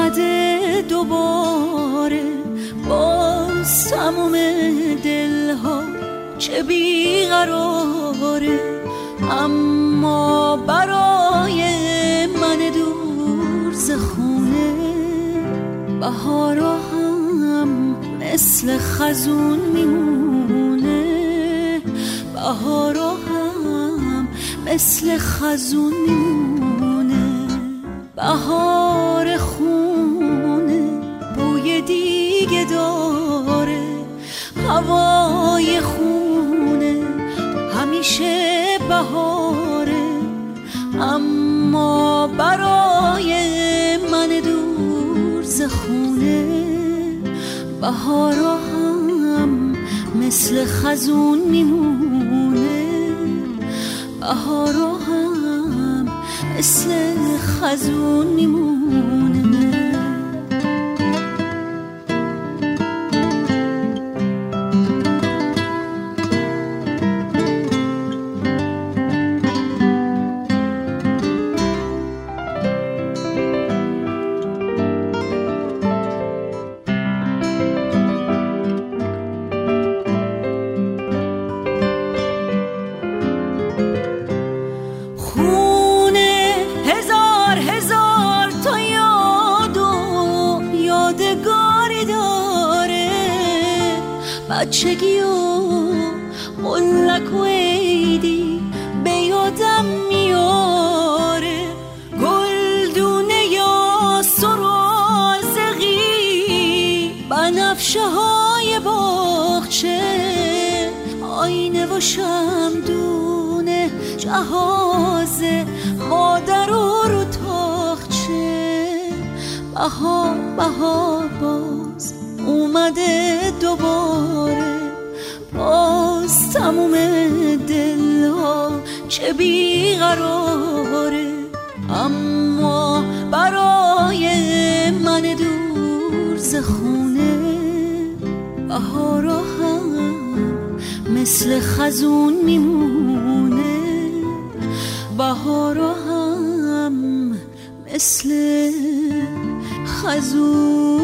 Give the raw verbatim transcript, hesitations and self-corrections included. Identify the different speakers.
Speaker 1: اومده دوباره، باز تموم دلها چه بیقراره، اما برای من دور ز خونه بهارا هم مثل خزون میمونه، بهارا هم مثل خزون میمونه. بهار خونه بوی دیگه داره، هوای خونه همیشه بهاره، اما برای من دور ز خونه بهارا هم مثل خزون میمونه، بهارا هم مثل خزون میمونه. بچگی و قلک و عیدی به یادم میاره، گلدونه یا سرازقی، بنفشه های باغچه، آینه و شمدونه، جهاز مادر و رو تاخچه. بهار بهار باز اومده دوباره، باز تموم دلها چه بیقراره، اما برای من دور ز خونه بهارا هم مثل خزون میمونه، بهارا هم مثل خزون